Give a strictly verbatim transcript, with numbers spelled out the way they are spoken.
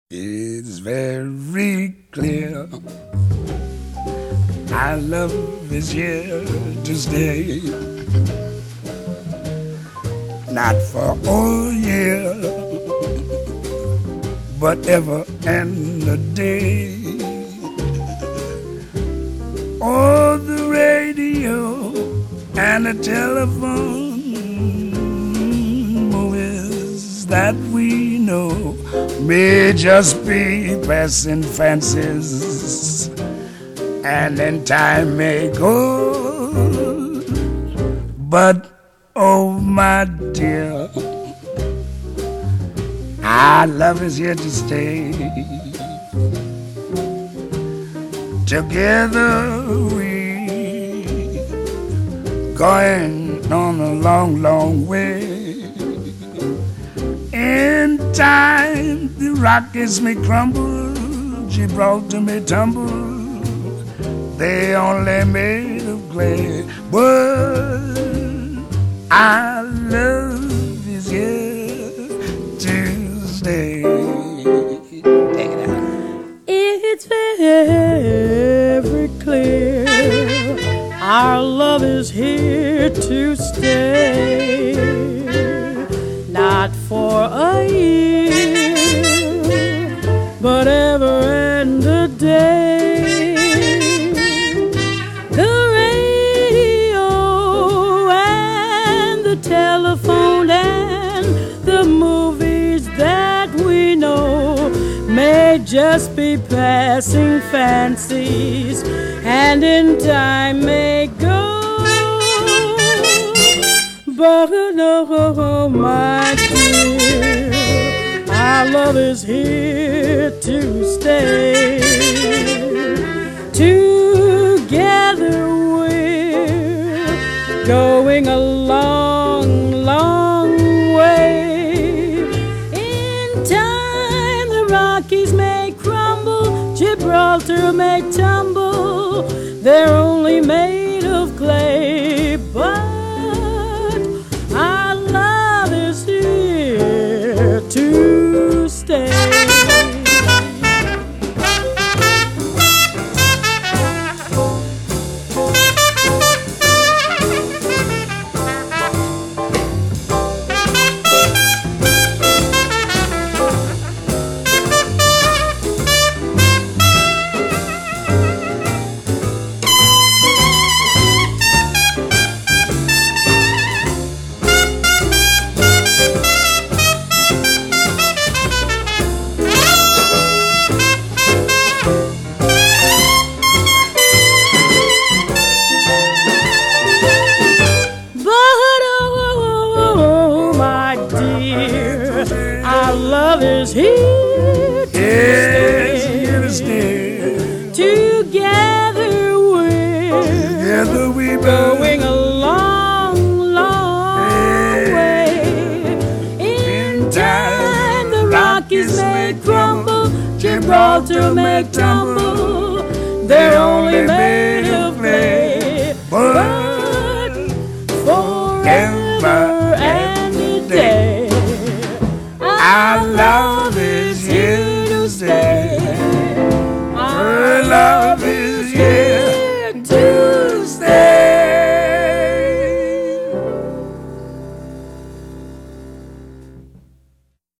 It's very clear our love is here to stay. Not for a year, but ever and a day. Oh, the radio and the telephone, movies that we know may just be passing fancies, and then time may go. But oh, my dear, our love is here to stay. Together we going on a long, long way. In time the Rockies may crumble, Gibraltar may tumble, they only made of clay. But our love is here to stay. Take it out. It's very clear our love is here to stay. Not for a year, but ever and a day. The radio and the telephone and the movies that we know may just be passing fancies, and in time may go. But oh, my dear, our love is here to stay. Together we're going a long, long way. In time the Rockies may crumble, Gibraltar may tumble, they're only made of clay. But our love is here to stay. Our love is here to Yes, stay. here to stay. Together we're Together we going a long, long way. In time the Rockies may crumble, Gibraltar may tumble, they're only made of clay. But forever and a day, I love